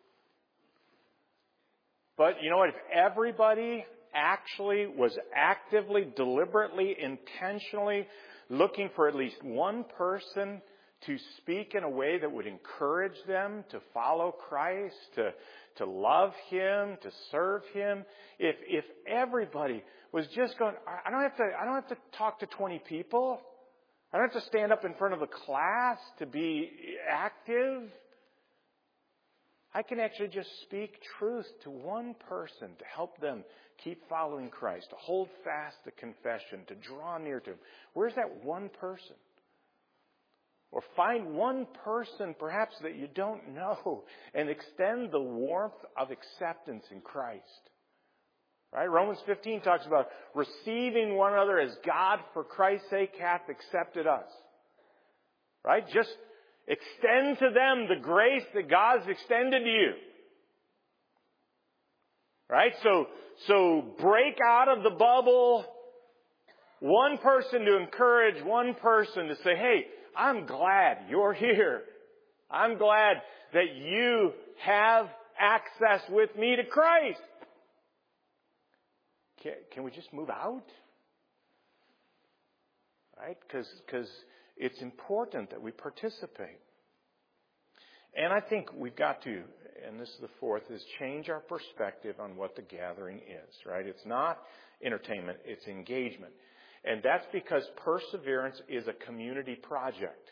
But you know what? If everybody actually was actively, deliberately, intentionally looking for at least one person to speak in a way that would encourage them to follow Christ, to love Him, to serve Him, if everybody was just going, I don't have to talk to 20 people. I don't have to stand up in front of a class to be active. I can actually just speak truth to one person to help them keep following Christ, to hold fast the confession, to draw near to Him. Where's that one person? Or find one person perhaps that you don't know and extend the warmth of acceptance in Christ. Right? Romans 15 talks about receiving one another as God for Christ's sake hath accepted us. Right? Just extend to them the grace that God's extended to you. Right? So break out of the bubble. One person to encourage one person to say, hey, I'm glad you're here. I'm glad that you have access with me to Christ. Can we just move out? Right? Because it's important that we participate. And I think we've got to, and this is the fourth, is change our perspective on what the gathering is. Right? It's not entertainment, it's engagement. And that's because perseverance is a community project.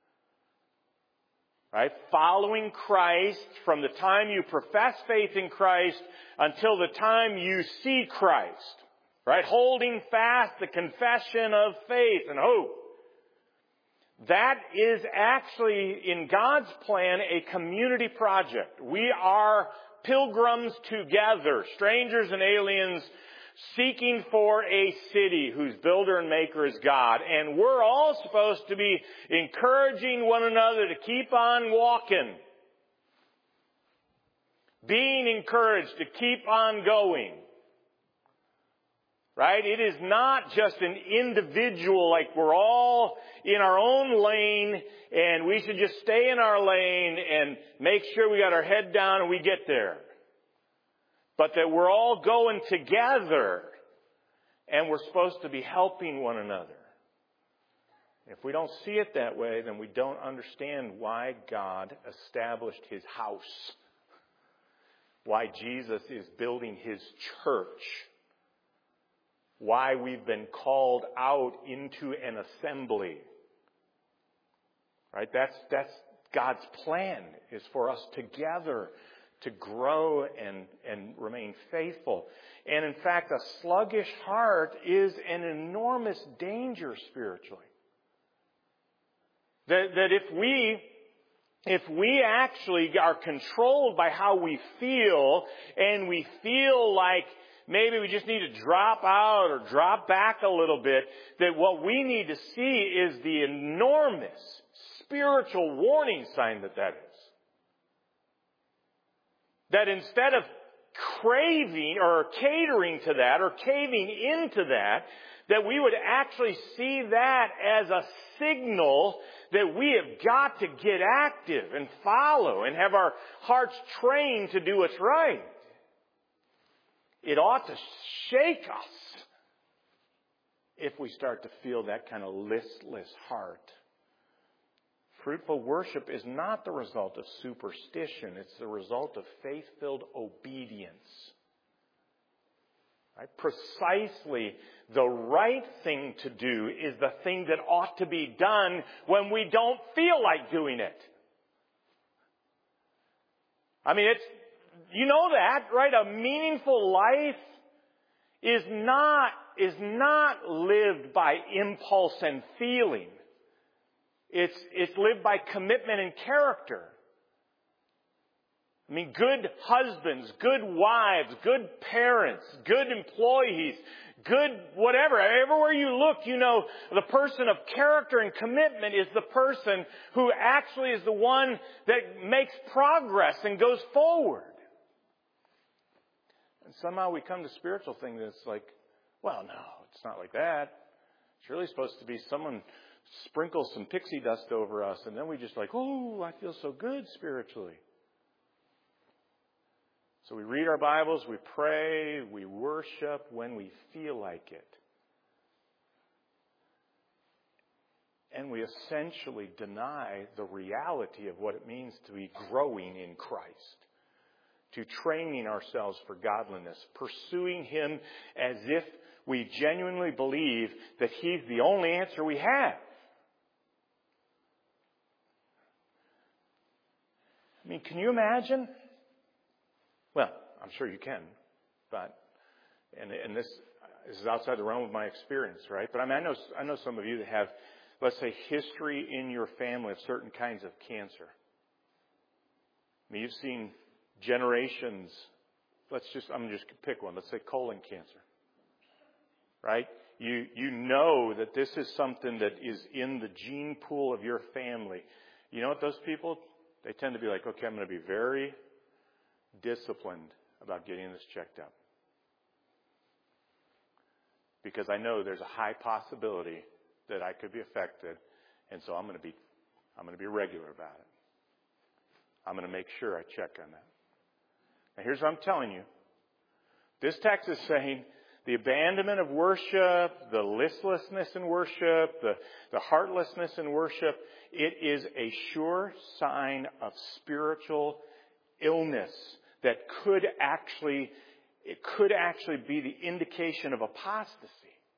Right? Following Christ from the time you profess faith in Christ until the time you see Christ. Right? Holding fast the confession of faith and hope. That is actually, in God's plan, a community project. We are pilgrims together, strangers and aliens, seeking for a city whose builder and maker is God. And we're all supposed to be encouraging one another to keep on walking. Being encouraged to keep on going. Right? It is not just an individual, like we're all in our own lane and we should just stay in our lane and make sure we got our head down and we get there. But that we're all going together and we're supposed to be helping one another. If we don't see it that way, then we don't understand why God established His house. Why Jesus is building His church. Why we've been called out into an assembly. Right? That's God's plan, is for us together to grow and remain faithful. And in fact, a sluggish heart is an enormous danger spiritually. That if we actually are controlled by how we feel, and we feel like maybe we just need to drop out or drop back a little bit, that what we need to see is the enormous spiritual warning sign that is. That instead of craving or catering to that or caving into that we would actually see that as a signal that we have got to get active and follow and have our hearts trained to do what's right. It ought to shake us if we start to feel that kind of listless heart. Fruitful worship is not the result of superstition. It's the result of faith-filled obedience. Right? Precisely the right thing to do is the thing that ought to be done when we don't feel like doing it. I mean, you know that, right? A meaningful life is not lived by impulse and feeling. It's lived by commitment and character. I mean, good husbands, good wives, good parents, good employees, good whatever. Everywhere you look, you know, the person of character and commitment is the person who actually is the one that makes progress and goes forward. And somehow we come to spiritual things that's like, well, no, it's not like that. It's really supposed to be someone sprinkles some pixie dust over us, and then we just like, oh, I feel so good spiritually. So we read our Bibles, we pray, we worship when we feel like it. And we essentially deny the reality of what it means to be growing in Christ, to training ourselves for godliness, pursuing Him as if we genuinely believe that He's the only answer we have. I mean, can you imagine? Well, I'm sure you can, but and this is outside the realm of my experience, right? But I mean, I know some of you that have, let's say, history in your family of certain kinds of cancer. I mean, you've seen generations I'm just pick one. Let's say colon cancer. Right? You know that this is something that is in the gene pool of your family. You know what those people, they tend to be like, okay, I'm going to be very disciplined about getting this checked out. Because I know there's a high possibility that I could be affected, and so I'm going to be regular about it. I'm going to make sure I check on that. Now here's what I'm telling you. This text is saying the abandonment of worship, the listlessness in worship, the heartlessness in worship, it is a sure sign of spiritual illness that could actually be the indication of apostasy.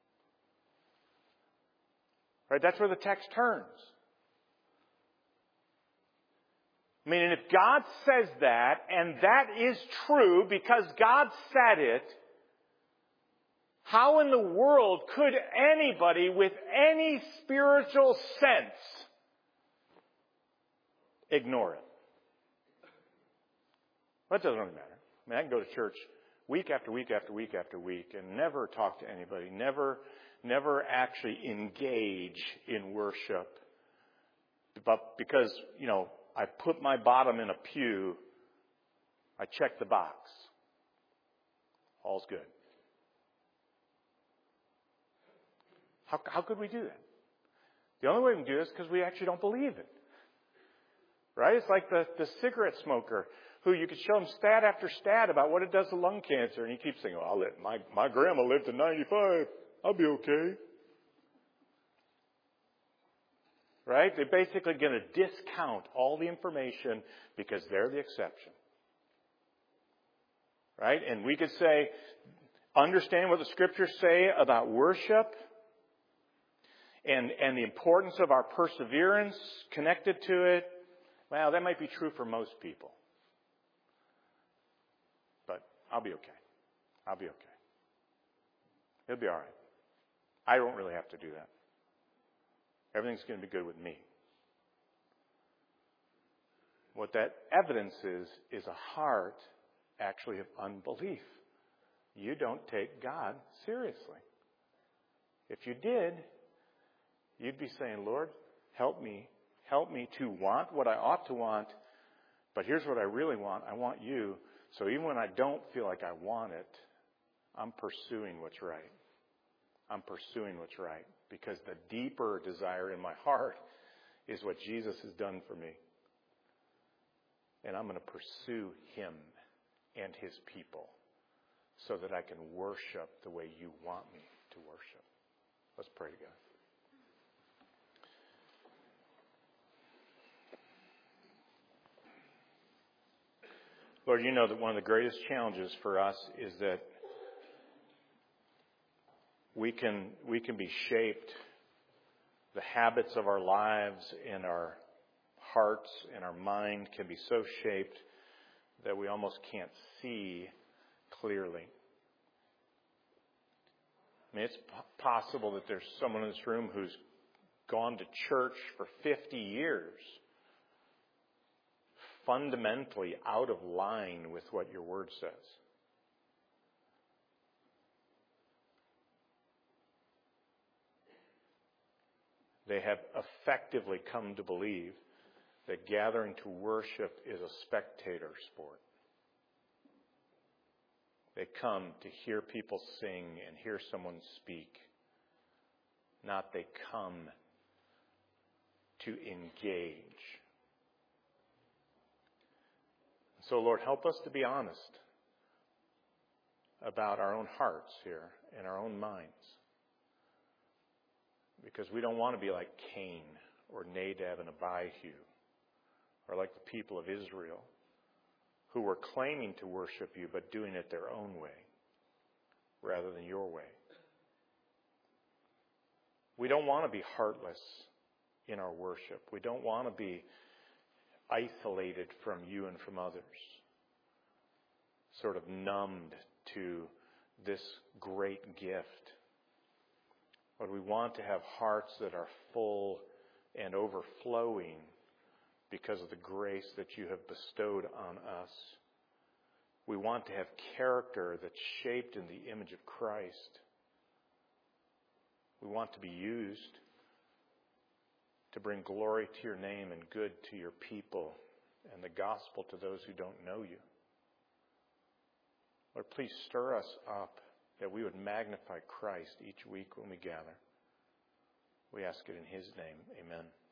Right? That's where the text turns. I mean, and if God says that, and that is true because God said it, how in the world could anybody with any spiritual sense ignore it? Well, it doesn't really matter. I mean, I can go to church week after week after week after week and never talk to anybody, never actually engage in worship. But because, I put my bottom in a pew, I check the box. All's good. How could we do that? The only way we can do this is because we actually don't believe it. Right? It's like the cigarette smoker who you could show him stat after stat about what it does to lung cancer, and he keeps saying, "Oh, my grandma lived to 95. I'll be okay." Right? They're basically going to discount all the information because they're the exception. Right? And we could say, understand what the Scriptures say about worship and the importance of our perseverance connected to it. Well, that might be true for most people. But I'll be okay. I'll be okay. It'll be all right. I don't really have to do that. Everything's going to be good with me. What that evidence is a heart actually of unbelief. You don't take God seriously. If you did, you'd be saying, "Lord, help me to want what I ought to want, but here's what I really want. I want you. So even when I don't feel like I want it, I'm pursuing what's right. I'm pursuing what's right because the deeper desire in my heart is what Jesus has done for me. And I'm going to pursue Him and His people so that I can worship the way you want me to worship." Let's pray together. Lord, you know that one of the greatest challenges for us is that we can be shaped, the habits of our lives and our hearts and our mind can be so shaped that we almost can't see clearly. I mean, it's possible that there's someone in this room who's gone to church for 50 years, fundamentally out of line with what your word says. They have effectively come to believe that gathering to worship is a spectator sport. They come to hear people sing and hear someone speak. Not they come to engage. So, Lord, help us to be honest about our own hearts here and our own minds. Because we don't want to be like Cain or Nadab and Abihu, or like the people of Israel who were claiming to worship you but doing it their own way rather than your way. We don't want to be heartless in our worship. We don't want to be isolated from you and from others, sort of numbed to this great gift. But we want to have hearts that are full and overflowing because of the grace that you have bestowed on us. We want to have character that's shaped in the image of Christ. We want to be used to bring glory to your name and good to your people and the gospel to those who don't know you. Lord, please stir us up that we would magnify Christ each week when we gather. We ask it in His name. Amen.